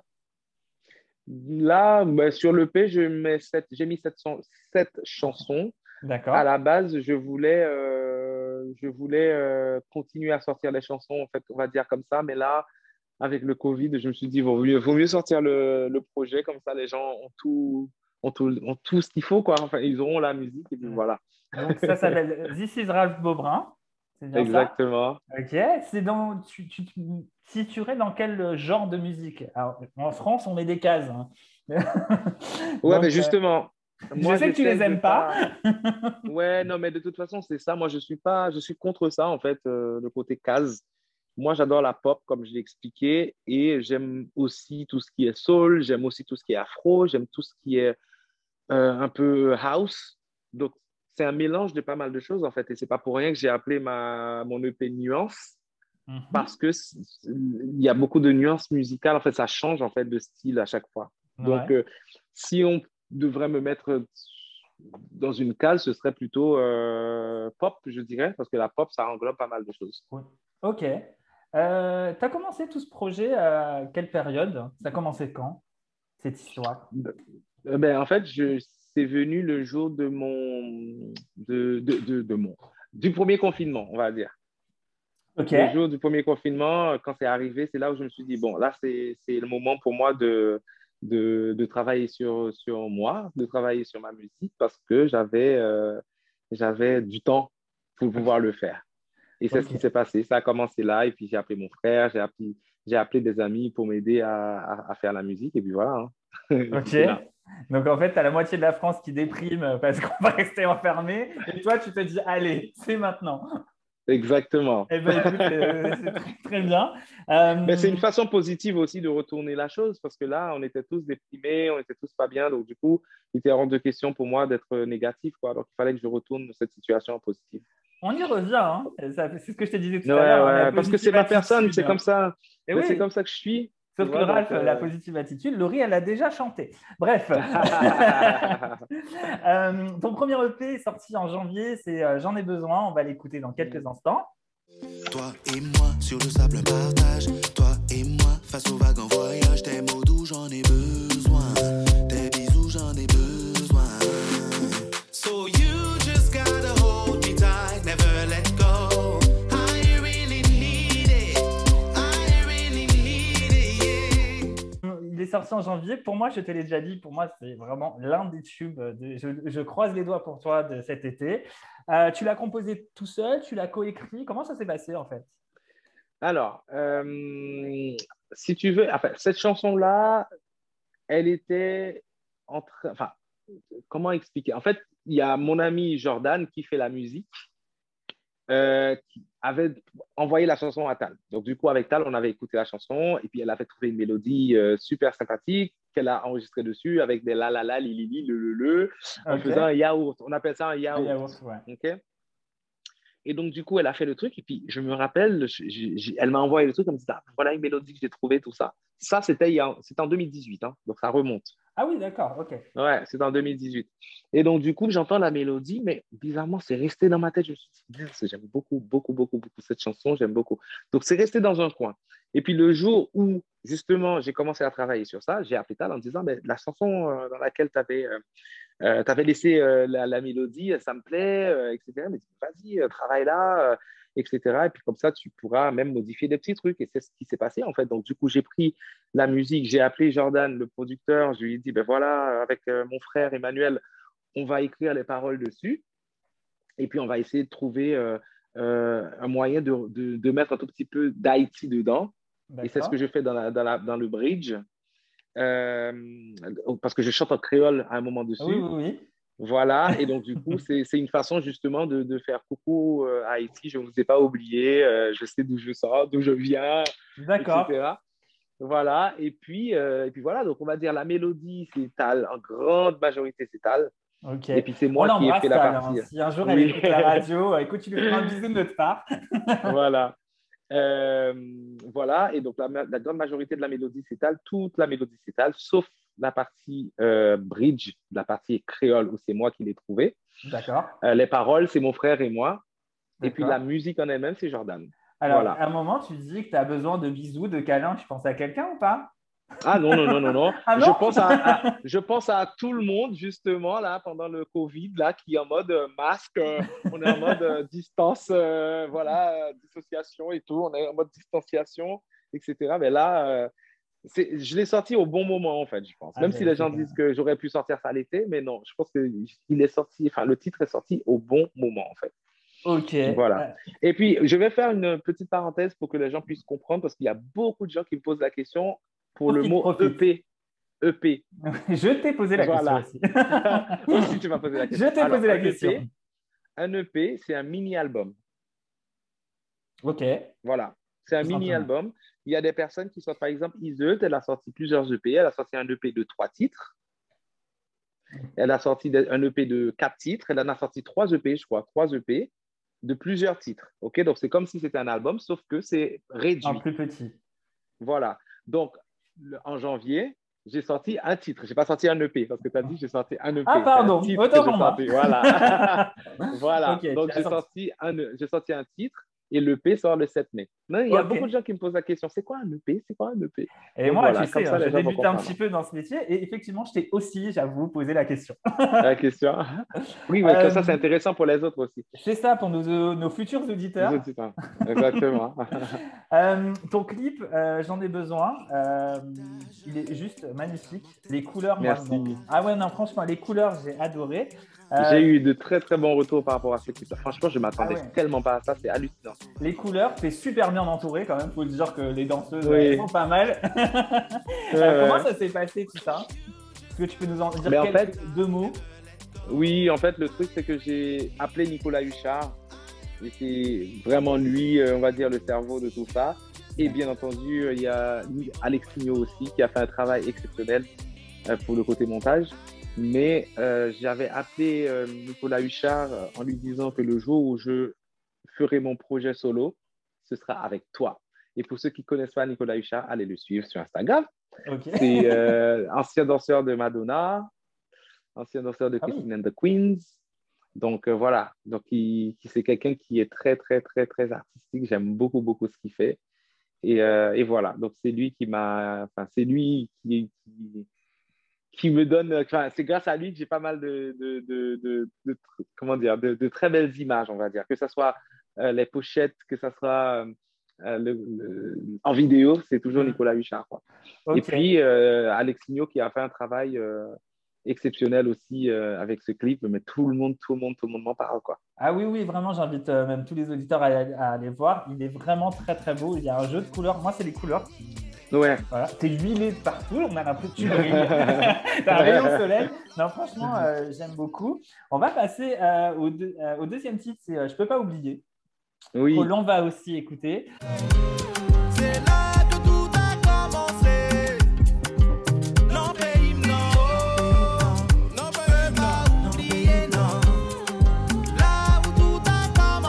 Là, ben, sur le P, j'ai mis sept chansons. À D'accord. la base, je voulais continuer à sortir les chansons, en fait, on va dire comme ça. Mais là, avec le Covid, je me suis dit, vaut mieux sortir le projet. Comme ça, les gens ont tout ce qu'il faut, quoi. Enfin, ils auront la musique et puis voilà. Donc, ça s'appelle This is Ralph Beaubrun. C'est bien ça? Exactement. Ok. C'est dans, tu te situerais dans quel genre de musique? Alors, en France, on met des cases, hein. Ouais, ben Donc, justement, je moi, sais que tu j'essaie les de aimes pas. pas. Ouais, non, mais de toute façon, c'est ça. Moi, je suis contre ça, en fait, le côté case. Moi, j'adore la pop, comme je l'ai expliqué, et j'aime aussi tout ce qui est soul, j'aime aussi tout ce qui est afro, j'aime tout ce qui est un peu house. Donc, c'est un mélange de pas mal de choses, en fait, et c'est pas pour rien que j'ai appelé mon EP Nuance, Mhm. parce que il y a beaucoup de nuances musicales. En fait, ça change, en fait, de style à chaque fois. Donc, Ouais. si on devrait me mettre dans une case, ce serait plutôt pop, je dirais, parce que la pop, ça englobe pas mal de choses. Oui. Ok. Tu as commencé tout ce projet à quelle période? Ça a commencé quand, cette histoire? Ben, en fait, c'est venu le jour de mon, de mon, du premier confinement, on va dire. Ok. Le jour du premier confinement, quand c'est arrivé, c'est là où je me suis dit, bon, là, c'est le moment pour moi de travailler sur moi, de travailler sur ma musique, parce que j'avais du temps pour pouvoir le faire. Et c'est ce qui Ok. s'est passé. Ça a commencé là, et puis j'ai appelé mon frère, j'ai appelé des amis pour m'aider à faire la musique, et puis voilà. Hein. Et puis Ok. c'est là. Donc en fait, tu as la moitié de la France qui déprime parce qu'on va rester enfermé. Et toi, tu te dis, allez, c'est maintenant. Exactement. Eh bien, écoute, c'est très, très bien. Mais c'est une façon positive aussi de retourner la chose, parce que là, on était tous déprimés, on était tous pas bien, donc du coup, il était hors de question pour moi d'être négatif, quoi. Donc il fallait que je retourne cette situation en positive. On y revient, hein. C'est ce que je te disais tout Ouais, à l'heure, hein, la ouais, parce que c'est positive ma personne, attitude. c'est comme ça. Et Mais c'est oui, comme ça que je suis, tu sauf que vois, donc... Ralph, la positive attitude, Laurie, elle a déjà chanté. Bref. Ton premier EP est sorti en janvier, c'est J'en ai besoin. On va l'écouter dans quelques instants. Toi et moi sur le sable un partage. Toi et moi face aux vagues en voyage. Tes mots doux j'en ai besoin. Tes bisous j'en ai besoin. So you just gotta hold me tight, never let go. I really need it. I really need it, yeah. Il est sorti en janvier. Pour moi, je te l'ai déjà dit, pour moi, c'est vraiment l'un des tubes. Je croise les doigts pour toi de cet été. Tu l'as composé tout seul, tu l'as coécrit. Comment ça s'est passé en fait? Alors, si tu veux, enfin, cette chanson-là, elle était enfin, comment expliquer? En fait, il y a mon ami Jordan qui fait la musique, qui avait envoyé la chanson à Tal. Donc, du coup, avec Tal, on avait écouté la chanson et puis elle avait trouvé une mélodie super sympathique qu'elle a enregistrée dessus avec des la la la, li li li, le, en Ok. faisant un yaourt. On appelle ça un Un yaourt. yaourt, ouais. OK? Et donc, du coup, elle a fait le truc. Et puis, je me rappelle, elle m'a envoyé le truc comme ça. Voilà une mélodie que j'ai trouvée, tout ça. Ça, c'était en 2018. Hein, donc, ça remonte. Ah oui, d'accord, ok. Ouais, c'est en 2018. Et donc, du coup, j'entends la mélodie, mais bizarrement, c'est resté dans ma tête. Je me suis dit, mince, j'aime beaucoup, beaucoup, beaucoup, beaucoup cette chanson. J'aime beaucoup. Donc, c'est resté dans un coin. Et puis, le jour où, justement, j'ai commencé à travailler sur ça, j'ai appelé Tal en disant, mais la chanson dans laquelle tu avais laissé la mélodie, ça me plaît, etc. Mais vas-y, travaille là, etc. Et puis comme ça, tu pourras même modifier des petits trucs. Et c'est ce qui s'est passé, en fait. Donc, du coup, j'ai pris la musique, j'ai appelé Jordan, le producteur. Je lui ai dit, ben voilà, avec mon frère Emmanuel, on va écrire les paroles dessus. Et puis, on va essayer de trouver un moyen de mettre un tout petit peu d'Haïti dedans. Et c'est ce que D'accord. je fais dans le bridge. Euh, Parce que je chante en créole à un moment Oui, dessus. oui, oui. Voilà, et donc du coup, c'est une façon justement de faire coucou à Haïti, je ne vous ai pas oublié, je sais d'où je sors, d'où je viens, D'accord. etc. Voilà, et puis voilà, donc on va dire la mélodie, c'est Tal, en grande majorité, c'est Tal, Ok. et puis c'est On moi qui ai l'embrasse, fait la Tal, hein. partie. Si un jour elle Oui, écoute la radio, écoute, tu lui feras un bisou de notre part. voilà. Euh, voilà, et donc la grande majorité de la mélodie, c'est Tal, toute la mélodie, c'est Tal, sauf la partie bridge, la partie créole où c'est moi qui l'ai trouvé. D'accord. Les paroles, c'est mon frère et moi. Et puis la D'accord. musique en elle-même, c'est Jordan. Alors, Voilà. à un moment, tu dis que tu as besoin de bisous, de câlins. Tu penses à quelqu'un ou pas? Ah non, non, non, non, non. Ah non? Je pense à tout le monde, justement, là, pendant le Covid, là, qui est en mode masque. On est en mode distance, voilà, dissociation et tout. On est en mode distanciation, etc. Mais là, je l'ai sorti au bon moment, en fait, je pense. Ah, Même si les gens magnifique, hein. disent que j'aurais pu sortir ça l'été, mais non, je pense qu'il est sorti, enfin, le titre est sorti au bon moment, en fait. Ok. Voilà. Et puis, je vais faire une petite parenthèse pour que les gens puissent comprendre, parce qu'il y a beaucoup de gens qui me posent la question pour le Profite, mot profite. EP. EP. Je t'ai posé la question Voilà. aussi. Aussi, tu m'as posé la Je question. t'ai Alors, posé la question. Un EP, c'est un mini-album. Ok. Voilà. C'est un Tout simplement. mini-album. Il y a des personnes qui sont, par exemple, Iseult, elle a sorti plusieurs EP. Elle a sorti un EP de 3 titres. Elle a sorti un EP de 4 titres. Elle en a sorti 3 EP, je crois. 3 EP de plusieurs titres. OK? Donc, c'est comme si c'était un album, sauf que c'est Un réduit. plus petit. Voilà. Donc, en janvier, j'ai sorti un titre. Je n'ai pas sorti un EP parce que tu as dit que j'ai sorti un EP. Ah, C'est un pardon. titre que Autant j'ai pour moi. sorti. Voilà. Voilà. Ok, Donc, tu as sorti. j'ai sorti un titre et l'EP sort le 7 mai. Non, il y a Ok. beaucoup de gens qui me posent la question, c'est quoi un EP? C'est quoi un EP? Et Donc moi, voilà, tu comme sais, ça, je les gens vont débute un comprendre. petit peu dans ce métier et effectivement, je t'ai aussi, j'avoue, posé la question. La question. Oui, mais comme ça, c'est Euh, intéressant pour les autres aussi. c'est ça pour nos futurs Les auditeurs. auditeurs. Exactement. Ton clip, j'en ai besoin. Il est juste magnifique. Les couleurs, moi, Merci. ah ouais, non, franchement, les couleurs, j'ai adoré. J'ai eu de très, très bons retours par rapport à ce clip. Franchement, je ne Ah m'attendais ouais. tellement pas à ça. C'est hallucinant. Les couleurs, t'es super bien entouré quand même. Faut le dire que les danseuses Oui. elles sont pas mal. Comment Ouais. ça s'est passé tout ça? Est-ce que tu peux nous en dire Mais en deux mots? Oui, en fait, le truc, c'est que j'ai appelé Nicolas Huchard. Et c'est vraiment lui, on va dire, le cerveau de tout ça. Et bien entendu, il y a Alex Pignot aussi qui a fait un travail exceptionnel pour le côté montage. Mais j'avais appelé Nicolas Huchard en lui disant que le jour où je ferai mon projet solo, ce sera avec toi. Et pour ceux qui ne connaissent pas Nicolas Huchard, allez le suivre sur Instagram. Ok. C'est ancien danseur de Madonna, ancien danseur de Ah oui. Christine and the Queens. Donc voilà, donc c'est quelqu'un qui est très, très, très, très artistique. J'aime beaucoup, beaucoup ce qu'il fait. Et voilà, donc c'est lui c'est lui qui me donne, c'est grâce à lui que j'ai pas mal comment dire, de très belles images, on va dire, que ce soit les pochettes, que ce soit en vidéo, c'est toujours Nicolas Huchard, quoi. Ok. Et puis Alex Mignot qui a fait un travail exceptionnel aussi avec ce clip, mais tout le monde m'en parle, quoi. Ah oui, oui, vraiment, j'invite même tous les auditeurs à aller voir. Il est vraiment très, très beau. Il y a un jeu de couleurs. Moi, c'est les couleurs qui… Ouais. Voilà. T'es huilé de partout. On a l'impression que tu brilles. T'as un rayon soleil. Non, franchement, j'aime beaucoup. On va passer au deuxième titre. C'est Je peux pas oublier. Oui. Que l'on va aussi écouter. C'est là que tout a commencé. Non, pays, non. Non, peux pas oublier, non. Là où tout a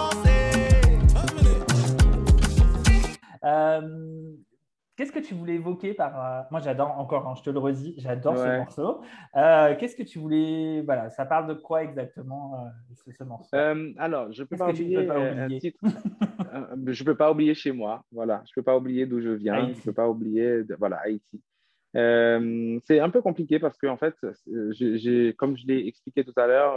commencé. Qu'est-ce que tu voulais évoquer par… Moi, j'adore encore, hein, je te le redis, j'adore ce Ouais. morceau. Qu'est-ce que tu voulais… Voilà, ça parle de quoi exactement, ce morceau? Alors, je peux Qu'est-ce pas que tu ne peux oublier pas un oublier? titre. Je peux pas oublier chez moi. Voilà, je peux pas oublier d'où je viens. Haïti. Je peux pas oublier, voilà, Haïti. C'est un peu compliqué parce que en fait, comme je l'ai expliqué tout à l'heure,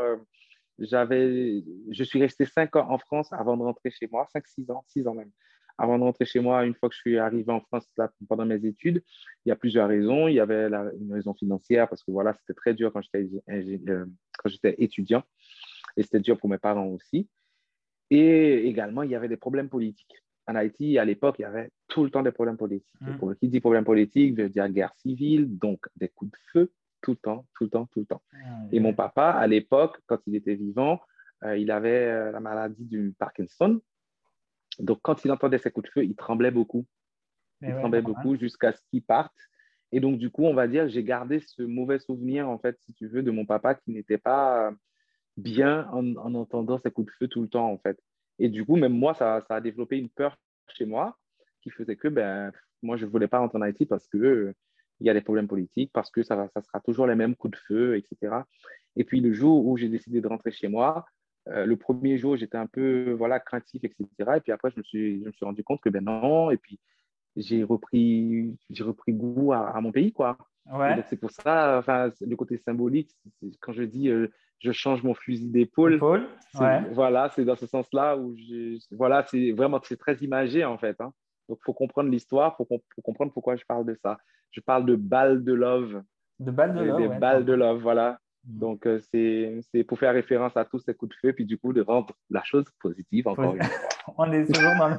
je suis resté 5 ans en France avant de rentrer chez moi, 6 ans même. Avant de rentrer chez moi, une fois que je suis arrivé en France là, pendant mes études, il y a plusieurs raisons. Il y avait une raison financière parce que voilà, c'était très dur quand j'étais étudiant et c'était dur pour mes parents aussi. Et également, il y avait des problèmes politiques. En Haïti, à l'époque, il y avait tout le temps des problèmes politiques. Et pour qui dit problème politique, veut dire guerre civile, donc des coups de feu tout le temps, tout le temps, tout le temps. Et mon papa, à l'époque, quand il était vivant, il avait la maladie du Parkinson. Donc, quand il entendait ces coups de feu, il tremblait beaucoup. Il tremblait beaucoup jusqu'à ce qu'il parte. Et donc, du coup, on va dire, j'ai gardé ce mauvais souvenir, en fait, si tu veux, de mon papa qui n'était pas bien en entendant ces coups de feu tout le temps, en fait. Et du coup, même moi, ça a développé une peur chez moi qui faisait que, moi, je ne voulais pas rentrer en Haïti parce que il y a des problèmes politiques, parce que ça sera toujours les mêmes coups de feu, etc. Et puis, le jour où j'ai décidé de rentrer chez moi, le premier jour, j'étais un peu craintif, etc. Et puis après, je me suis rendu compte que non. Et puis, j'ai repris goût à mon pays, quoi. Ouais. Et donc, c'est pour ça, le côté symbolique, quand je dis je change mon fusil d'épaule, voilà, c'est dans ce sens-là où c'est très imagé, en fait. Hein. Donc, il faut comprendre l'histoire, il faut comprendre pourquoi je parle de ça. Je parle de balles de love. De balles de love, des balles de love, voilà. Donc, c'est pour faire référence à tous ces coups de feu, puis du coup, de rendre la chose positive encore une fois. On est toujours dans le…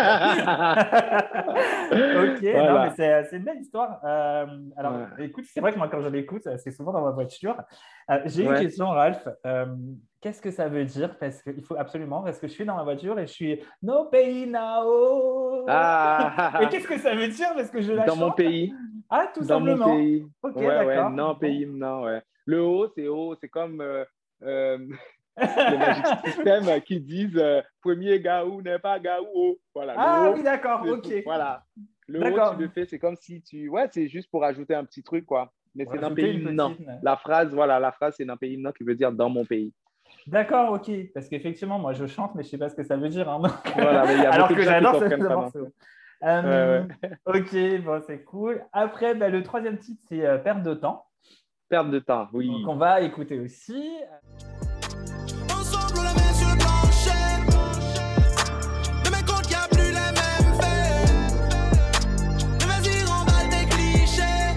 Ok, voilà. Non, mais c'est une belle histoire. Alors, écoute, c'est vrai que moi, quand je l'écoute, c'est souvent dans ma voiture. J'ai une question, Ralph. Qu'est-ce que ça veut dire? Parce que je suis dans ma voiture et je suis No Pay Now. Ah. Et qu'est-ce que ça veut dire? Parce que je la chante. Dans mon pays. Ah, tout dans simplement. Dans mon pays. Okay, d'accord. Non, pays, non, ouais. Le haut, c'est comme le Magic System qui disent premier gaou n'est pas gaou. Voilà. Ah oui, d'accord, ok. Voilà. Le haut, tu le fais, c'est comme si tu… Ouais, c'est juste pour ajouter un petit truc, quoi. Mais c'est dans pays, non. La phrase, c'est dans pays, non, qui veut dire dans mon pays. D'accord, ok. Parce qu'effectivement, moi, je chante, mais je ne sais pas ce que ça veut dire, hein, donc. Voilà, mais il y a Alors beaucoup que de gens qui j'adore ce comprennent pas non morceau. plus. Euh, Ouais. ok, bon, c'est cool. Après, bah, le troisième titre, c'est Perte de temps. Perte de temps, Donc, oui. on va écouter aussi. Ensemble, la main sur le plancher. De mes comptes, y a plus les mêmes faits. Mais vas-y, remballe tes clichés.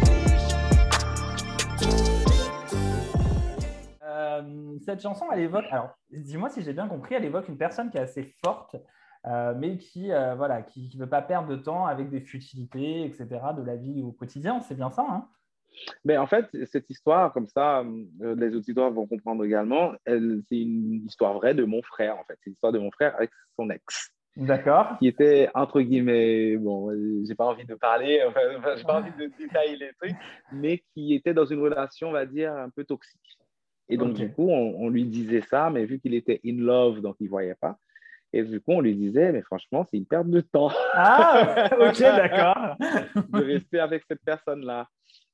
Cette chanson, elle évoque, alors dis-moi si j'ai bien compris, elle évoque une personne qui est assez forte, mais qui voilà, qui veut pas perdre de temps avec des futilités, etc., de la vie au quotidien. C'est bien ça, hein? Mais en fait, cette histoire, comme ça, les auditeurs vont comprendre également, c'est une histoire vraie de mon frère, en fait. C'est l'histoire de mon frère avec son ex, D'accord. qui était, entre guillemets, bon, j'ai pas envie de parler, enfin, j'ai pas envie de détailler les trucs, mais qui était dans une relation, on va dire, un peu toxique. Et donc, Ok. du coup, on lui disait ça, mais vu qu'il était in love, donc il voyait pas. Et du coup, on lui disait, mais franchement, c'est une perte de temps Ah, ok, d'accord. de rester avec cette personne-là.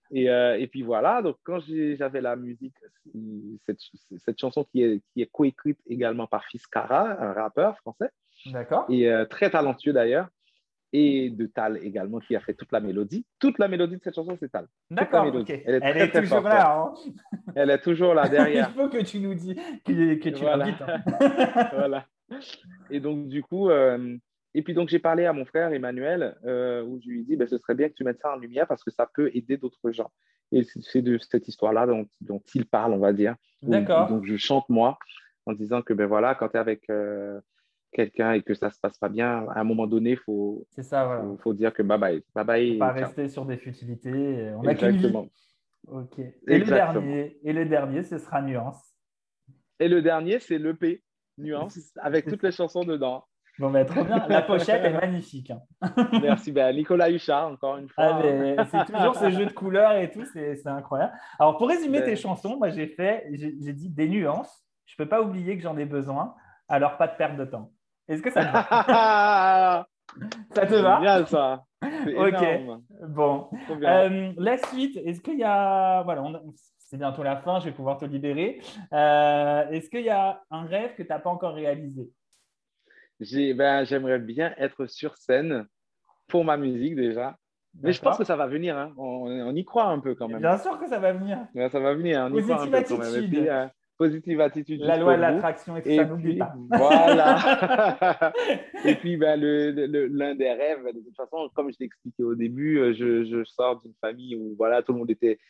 Et puis voilà, donc quand j'avais la musique, cette, cette chanson qui est coécrite également par Fiskara, un rappeur français, D'accord. et très talentueux d'ailleurs, et de Tal également, qui a fait toute la mélodie. Toute la mélodie de cette chanson, c'est Tal. Toute la D'accord, ok. mélodie. Elle est Elle très, est très toujours forte. Ouais. là, hein. Elle est toujours là Il derrière. faut que tu nous dis, que tu Voilà. l'invites, hein. Voilà. Et donc, du coup, et puis donc j'ai parlé à mon frère Emmanuel, où je lui ai dit, ben, ce serait bien que tu mettes ça en lumière parce que ça peut aider d'autres gens. Et c'est de cette histoire-là dont il parle, on va dire, où D'accord. donc je chante moi, en disant que ben voilà, quand tu es avec quelqu'un et que ça se passe pas bien, à un moment donné, C'est ça, voilà. faut dire que bye bye, bye Faut pas bye, ciao. rester sur des futilités. On n'a qu'une vie. Exactement, Ok. exactement. Et le dernier, ce sera Nuance. Et le dernier, c'est l'EP, Nuance, avec C'est toutes ça. les chansons dedans. Bon, bah, trop bien. La pochette est magnifique, hein. Merci, ben, Nicolas Huchard, encore une Ah, fois. mais c'est toujours ce jeu de couleurs et tout, c'est incroyable. Alors, pour résumer tes Ben, chansons, moi, j'ai dit des nuances. Je peux pas oublier que j'en ai besoin. Alors, pas de perte de temps. Est-ce que ça te va? Ça te va? Génial ça. C'est Ok. énorme. Bon. Trop bien. La suite, est-ce qu'il y a... Voilà, c'est bientôt la fin, je vais pouvoir te libérer. Est-ce qu'il y a un rêve que tu n'as pas encore réalisé? J'aimerais bien être sur scène pour ma musique déjà. Mais je pense que D'accord? ça va venir. Hein. On y croit un peu quand même. Bien sûr que ça va venir. Ouais, ça va venir, on y croit un Positive peu quand même. Et puis, attitude. positive attitude La loi jusqu'au de bout. l'attraction et tout Et ça, n'oublie puis, pas. voilà. Et puis, ben, l'un des rêves, de toute façon, comme je t'ai expliqué au début, je sors d'une famille où voilà, tout le monde était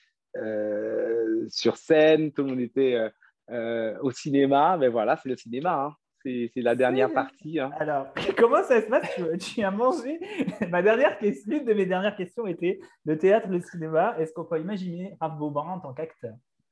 sur scène, tout le monde était au cinéma. Mais voilà, c'est le cinéma. Hein. C'est la dernière partie. Hein. Alors, comment ça se passe? Tu as mangé. L'une de mes dernières questions était le théâtre, le cinéma. Est-ce qu'on peut imaginer Raph Beaubrun en tant qu'acteur?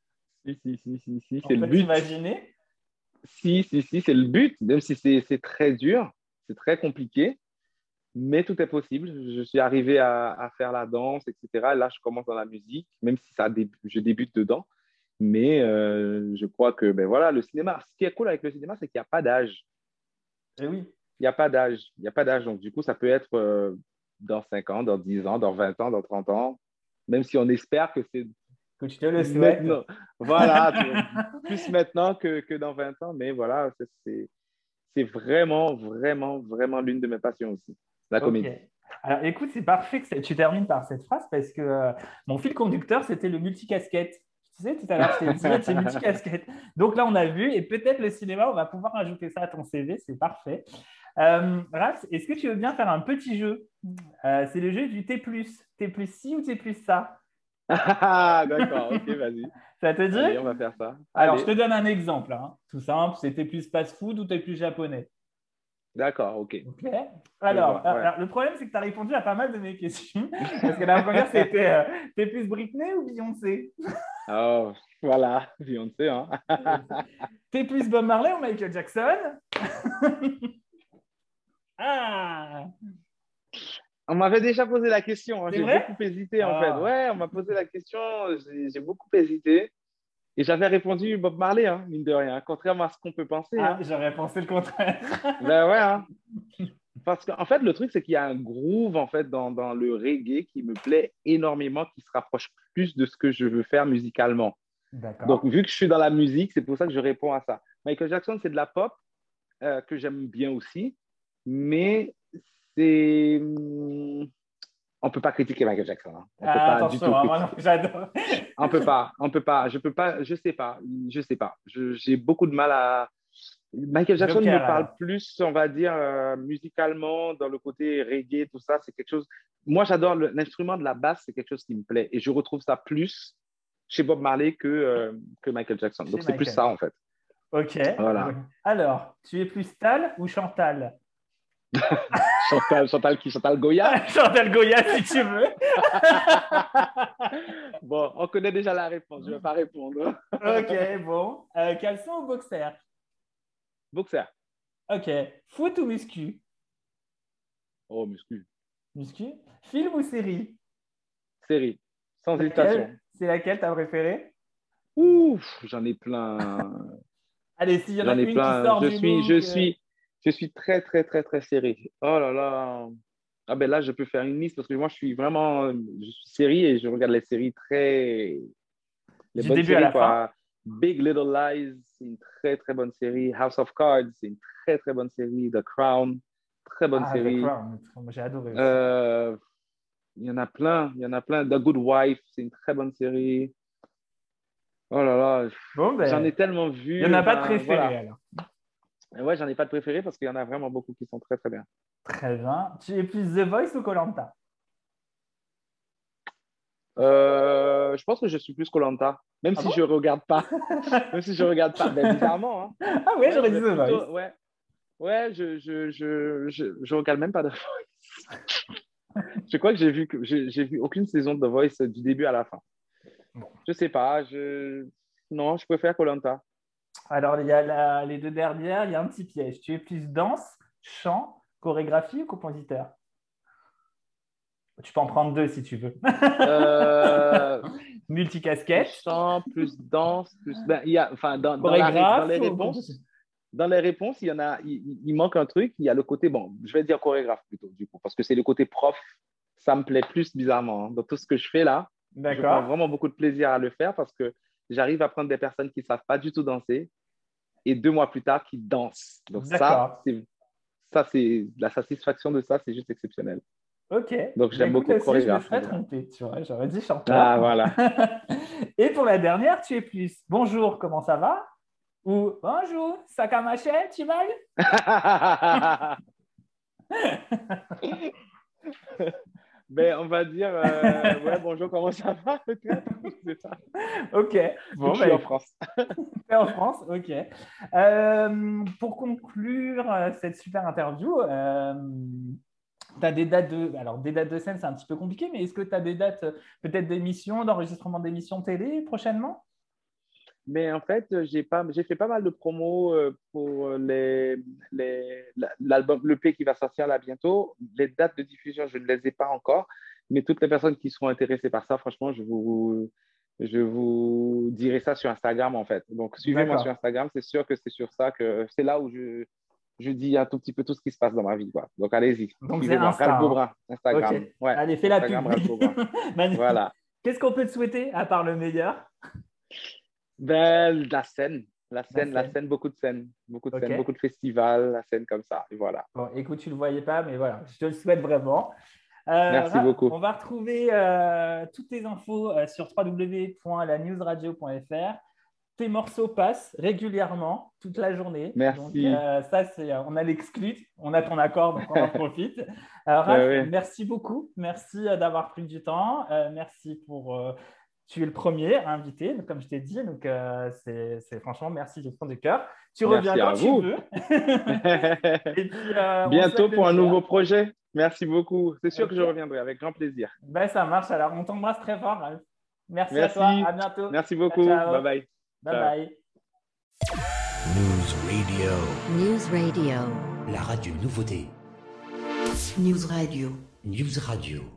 Si, On c'est le peut but. t'imaginer? Si, c'est le but, même si c'est très dur, c'est très compliqué, mais tout est possible. Je suis arrivé à faire la danse, etc. Là, je commence dans la musique, même si je débute dedans. Mais je crois que ben voilà, le cinéma, ce qui est cool avec le cinéma, c'est qu'il n'y a pas d'âge. Eh oui, Il n'y a pas d'âge. Il n'y a pas d'âge. Donc, du coup, ça peut être dans 5 ans, dans 10 ans, dans 20 ans, dans 30 ans, même si on espère que c'est que tu te le souhaites. maintenant. Voilà, plus maintenant que dans 20 ans. Mais voilà, c'est vraiment, vraiment, vraiment l'une de mes passions aussi, la Ok. comédie. Alors, écoute, c'est parfait que tu termines par cette phrase parce que mon fil conducteur, c'était le multicasquette. Tu sais, tout à l'heure, je t'ai dit, c'est multicasquette. Donc là, on a vu, et peut-être le cinéma, on va pouvoir ajouter ça à ton CV, c'est parfait. Raph, est-ce que tu veux bien faire un petit jeu? C'est le jeu du T+. T+ ci ou T+ ça? D'accord, ok, vas-y. Ça te dit? Allez, on va faire ça. Alors, je Allez, te donne un exemple, hein. Tout simple, c'est T+ fast-food ou T+ japonais? d'accord, ok. Ok. Je vois, ouais. Alors, le problème, c'est que tu as répondu à pas mal de mes questions. Parce que la première, c'était t'es plus Britney ou Beyoncé? Oh, voilà, Beyoncé, hein. T'es plus Bob Marley ou Michael Jackson? Ah! On m'avait déjà posé la question, hein. C'est J'ai vrai? beaucoup hésité en fait. Ah. Ouais, on m'a posé la question, j'ai beaucoup hésité. Et j'avais répondu Bob Marley, hein, mine de rien, contrairement à ce qu'on peut penser. Ah, Hein. j'aurais pensé le contraire. Ben ouais, hein. Parce qu'en fait, le truc, c'est qu'il y a un groove en fait, dans le reggae qui me plaît énormément, qui se rapproche plus de ce que je veux faire musicalement. Donc, D'accord. vu que je suis dans la musique, c'est pour ça que je réponds à ça. Michael Jackson, c'est de la pop que j'aime bien aussi, mais c'est... On ne peut pas critiquer Michael Jackson. Hein. On peut pas du tout moi non, j'adore. on peut pas, je sais pas. J'ai beaucoup de mal à... Michael Jackson Joker, me parle alors. plus, on va dire, musicalement, dans le côté reggae, tout ça, c'est quelque chose... Moi, j'adore l'instrument de la basse, c'est quelque chose qui me plaît. Et je retrouve ça plus chez Bob Marley que Michael Jackson. Donc, c'est plus Michael. ça, en fait. Ok. Voilà. Alors, tu es plus Tal ou Chantal? Chantal Goya. Chantal Goya, si tu veux. Bon, on connaît déjà la réponse, je ne vais pas répondre. Ok, bon. Caleçon ou boxer? Boxer. Ok. Foot ou muscu? Oh, muscu. Muscu. Film ou série? Série. Sans hésitation. C'est laquelle ta préférée? Ouf, j'en ai plein. Allez, s'il y en a J'en ai une plein. qui sort du look, Je suis très, très, très, très série. Oh là là. Ah ben là, je peux faire une liste parce que moi, je suis série et je regarde les séries très... Les du bonnes début à séries, la quoi. Big Little Lies, c'est une très, très bonne série. House of Cards, c'est une très, très bonne série. The Crown, très bonne série. The Crown, moi, j'ai adoré aussi. Il y en a plein. The Good Wife, c'est une très bonne série. Oh là là, Bon, ben, j'en ai tellement vu. il n'y en a pas de préféré voilà. alors. Ouais, j'en ai pas de préféré parce qu'il y en a vraiment beaucoup qui sont très, très bien. Très bien. Tu es plus The Voice ou koh? Je pense que je suis plus koh, même si je regarde pas. Même si je regarde pas, ben, bizarrement. Hein. Ah ouais, j'aurais dit The Voice. Ouais, je regarde même pas The Voice. Je crois que j'ai vu aucune saison de The Voice du début à la fin. Bon. Je sais pas, non, je préfère koh. Alors, il y a les deux dernières, il y a un petit piège. Tu es plus danse, chant, chorégraphie ou compositeur? Tu peux en prendre deux si tu veux. Multicasquette. Chant, plus danse, plus... Ben, il y a, enfin, dans les réponses, il manque un truc. Il y a le côté, bon, je vais dire chorégraphe plutôt, du coup, parce que c'est le côté prof. Ça me plaît plus bizarrement. Hein. Dans tout ce que je fais là, je prends vraiment beaucoup de plaisir à le faire parce que j'arrive à prendre des personnes qui ne savent pas du tout danser et 2 mois plus tard, qui dansent. Donc ça, c'est la satisfaction de ça, c'est juste exceptionnel. Ok. Donc j'aime beaucoup chorégraphe. Je me serais trompé, tu vois, j'aurais dit chanteur. Ah, voilà. Et pour la dernière, tu es plus bonjour, comment ça va? Ou bonjour, sac à maché, tu vas? Ben, on va dire, ouais, bonjour, comment ça va peut-être? C'est ça. Ok. Bon, je suis en France. Tu es en France, ok. Pour conclure cette super interview, tu as des dates de... Alors, des dates de scène, c'est un petit peu compliqué, mais est-ce que tu as des dates peut-être d'émissions, d'enregistrement d'émissions télé prochainement? Mais en fait, j'ai fait pas mal de promos pour l'album, l'EP qui va sortir là bientôt. Les dates de diffusion, je ne les ai pas encore, mais toutes les personnes qui seront intéressées par ça, franchement, je vous dirai ça sur Instagram en fait. Donc, suivez-moi sur Instagram, c'est sûr que c'est sur ça que c'est là où je dis un tout petit peu tout ce qui se passe dans ma vie, quoi. Donc, allez-y. Donc, c'est Insta, Ralph Beaubrun, Instagram. Okay. Ouais, allez, fais Instagram, la pub. Voilà. Qu'est-ce qu'on peut te souhaiter à part le meilleur? Ben, la scène, beaucoup de scènes, beaucoup de festivals, la scène comme ça, et voilà. Bon, écoute, tu ne le voyais pas, mais voilà, je te le souhaite vraiment. Merci beaucoup. On va retrouver toutes tes infos sur www.lanewsradio.fr. Tes morceaux passent régulièrement, toute la journée. Merci. Donc, ça, on a l'exclu, on a ton accord, donc on en profite. Raph, merci beaucoup. Merci d'avoir pris du temps. Merci pour... tu es le premier invité, donc, comme je t'ai dit. Donc, c'est franchement, merci du fond du cœur. Tu reviens quand tu veux. Et puis, bientôt pour un nouveau projet. Merci beaucoup. C'est sûr que je reviendrai avec grand plaisir. Ben, ça marche. Alors, on t'embrasse très fort, Ralph. Merci à toi. À bientôt. Merci beaucoup. Ciao. Bye bye. Bye bye. News Radio. News Radio. La radio nouveauté. News Radio. News Radio.